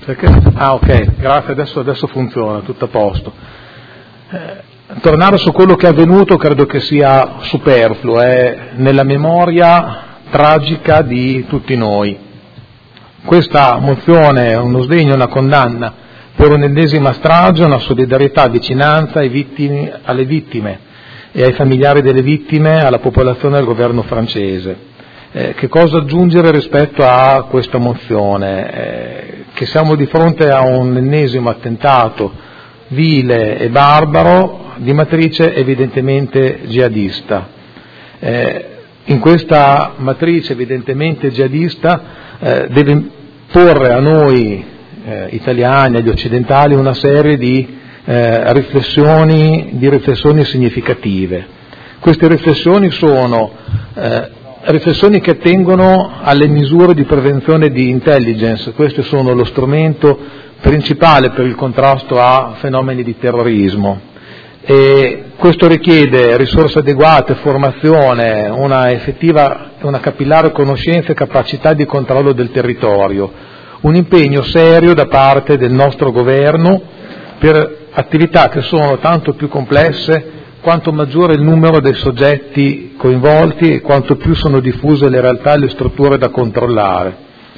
Ok, grazie, adesso funziona, tutto a posto. Tornare su quello che è avvenuto credo che sia superfluo, è nella memoria tragica di tutti noi. Questa mozione è uno sdegno, una condanna per un'ennesima strage, una solidarietà, vicinanza alle vittime e ai familiari delle vittime, alla popolazione e al governo francese. Che cosa aggiungere rispetto a questa mozione? Che siamo di fronte a un ennesimo attentato vile e barbaro di matrice evidentemente jihadista. In questa matrice evidentemente jihadista deve porre a noi italiani, agli occidentali, una serie di riflessioni significative. Queste riflessioni sono riflessioni che attengono alle misure di prevenzione di intelligence. Questi sono lo strumento principale per il contrasto a fenomeni di terrorismo, e questo richiede risorse adeguate, formazione, una effettiva, una capillare conoscenza e capacità di controllo del territorio, un impegno serio da parte del nostro governo per attività che sono tanto più complesse quanto maggiore è il numero dei soggetti coinvolti e quanto più sono diffuse le realtà e le strutture da controllare.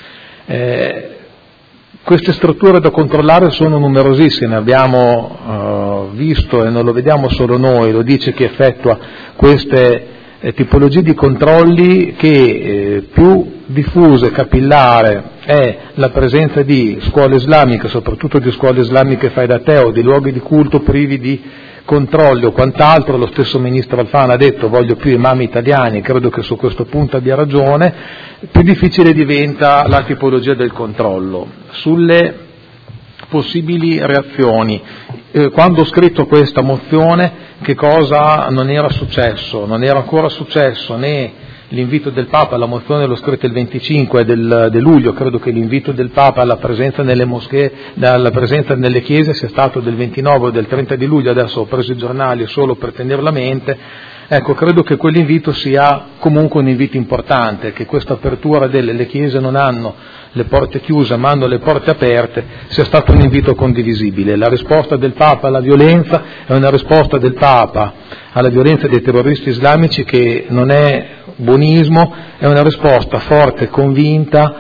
Queste strutture da controllare sono numerosissime, abbiamo visto, e non lo vediamo solo noi, lo dice chi effettua queste tipologie di controlli, che più diffusa e capillare è la presenza di scuole islamiche, soprattutto di scuole islamiche fai da te o di luoghi di culto privi di controlli o quant'altro. Lo stesso ministro Alfano ha detto voglio più imam italiani, credo che su questo punto abbia ragione. Più difficile diventa la tipologia del controllo. Sulle possibili reazioni, quando ho scritto questa mozione che cosa non era successo? Non era ancora successo né l'invito del Papa, la mozione l'ho scritta il 25 del luglio, credo che l'invito del Papa alla presenza nelle moschee, alla presenza nelle chiese sia stato del 29 o del 30 di luglio, adesso ho preso i giornali solo per tenerla a mente. Ecco, credo che quell'invito sia comunque un invito importante, che questa apertura le chiese non hanno le porte chiuse ma hanno le porte aperte, sia stato un invito condivisibile. La risposta del Papa alla violenza è una risposta del Papa alla violenza dei terroristi islamici che non è buonismo, è una risposta forte, convinta,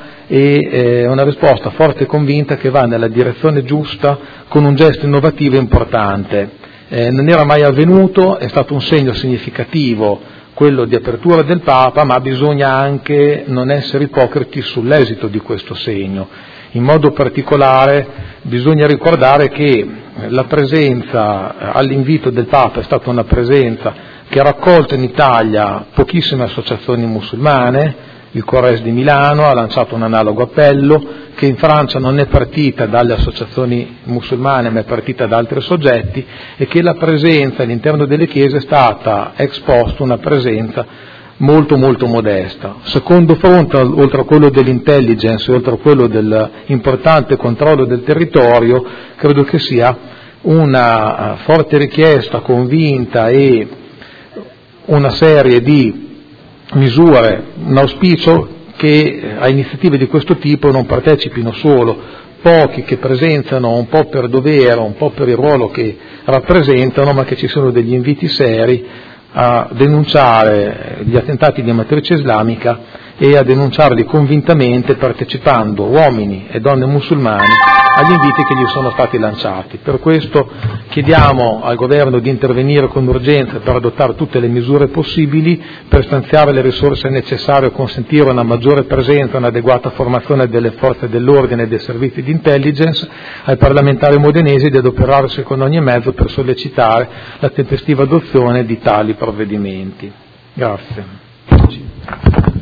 e una risposta forte e convinta che va nella direzione giusta con un gesto innovativo e importante. Non era mai avvenuto, è stato un segno significativo quello di apertura del Papa, ma bisogna anche non essere ipocriti sull'esito di questo segno. In modo particolare bisogna ricordare che la presenza all'invito del Papa è stata una presenza che ha raccolto in Italia pochissime associazioni musulmane. Il Corres di Milano ha lanciato un analogo appello, che in Francia non è partita dalle associazioni musulmane ma è partita da altri soggetti, e che la presenza all'interno delle chiese è stata ex post una presenza molto molto modesta. Secondo fronte, oltre a quello dell'intelligence e oltre a quello dell'importante controllo del territorio, credo che sia una forte richiesta convinta e una serie di misure, un auspicio che a iniziative di questo tipo non partecipino solo pochi che presenziano un po' per dovere, un po' per il ruolo che rappresentano, ma che ci sono degli inviti seri a denunciare gli attentati di matrice islamica e a denunciarli convintamente, partecipando uomini e donne musulmani agli inviti che gli sono stati lanciati. Per questo chiediamo al Governo di intervenire con urgenza per adottare tutte le misure possibili per stanziare le risorse necessarie a consentire una maggiore presenza e un'adeguata formazione delle forze dell'ordine e dei servizi di intelligence, ai parlamentari modenesi di adoperarsi con ogni mezzo per sollecitare la tempestiva adozione di tali provvedimenti. Grazie.